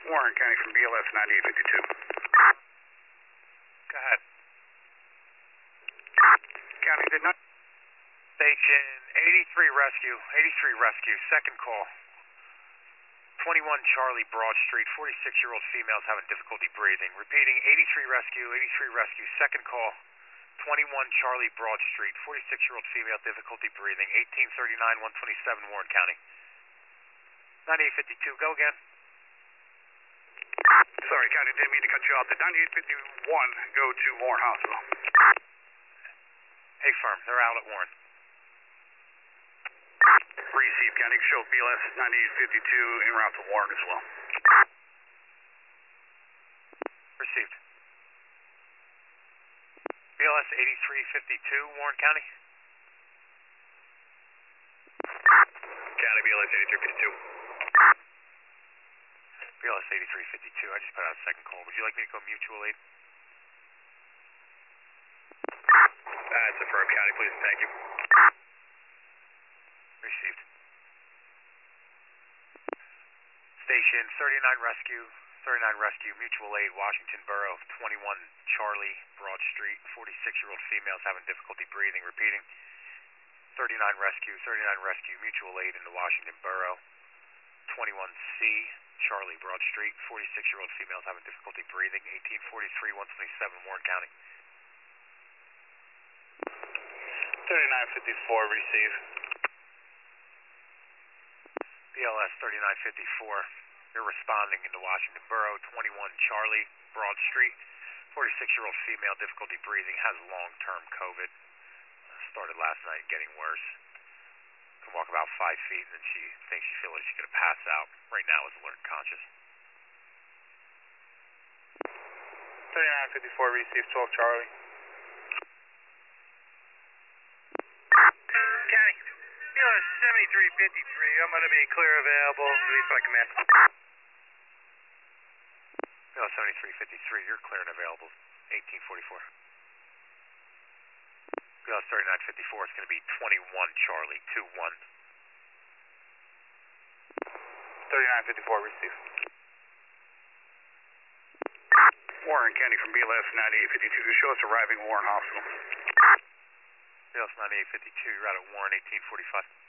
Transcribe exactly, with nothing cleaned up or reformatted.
Warren County from B L S ninety-eight fifty-two. Go ahead. County did not. Station eighty-three Rescue, eighty-three Rescue, second call. twenty-one Charlie Broad Street, forty-six-year-old females having difficulty breathing. Repeating, eighty-three Rescue, eighty-three Rescue, second call. twenty-one Charlie Broad Street, forty-six-year-old female, difficulty breathing. eighteen thirty-nine, one twenty-seven, Warren County. ninety-eight fifty-two, go again. Sorry, County, didn't mean to cut you off. The ninety-eight fifty-one, go to Warren Hospital. Hey, firm, they're out at Warren. Receive, County, show B L S ninety-eight fifty-two en route to Warren as well. Received. B L S eighty-three fifty-two, Warren County. County, B L S eighty-three fifty-two. B L S eighty-three fifty-two, I just put out a second call. Would you like me to go mutual aid? That's affirmed, County, please, thank you. Received. Station thirty-nine Rescue, thirty-nine Rescue, mutual aid, Washington Borough, twenty-one Charlie Broad Street, forty-six-year-old females having difficulty breathing. Repeating, thirty-nine Rescue, thirty-nine Rescue, mutual aid in the Washington Borough, twenty-one C Charlie Broad Street, forty-six-year-old females having difficulty breathing. eighteen forty-three, one twenty-seven, Warren County. thirty-nine fifty-four, receive. B L S thirty-nine fifty-four, you're responding into Washington Borough, twenty-one Charlie Broad Street, forty-six-year-old female, difficulty breathing, has long-term COVID. Started last night, getting worse. Can walk about five feet, and then she thinks she feels like she's going to pass out. Right now is alert and conscious. thirty-nine fifty-four, receive, twelve Charlie. County, B L S seventy-three fifty-three, I'm going to be clear available, release by command. B L S seventy-three fifty-three, you're clear and available, eighteen forty-four. B L S thirty-nine fifty-four, it's going to be twenty-one Charlie, two one. thirty-nine fifty-four, receive. Warren County from B L S ninety-eight fifty-two, show us arriving Warren Hospital. B L S ninety-eight fifty-two, you're out at Warren, eighteen forty-five.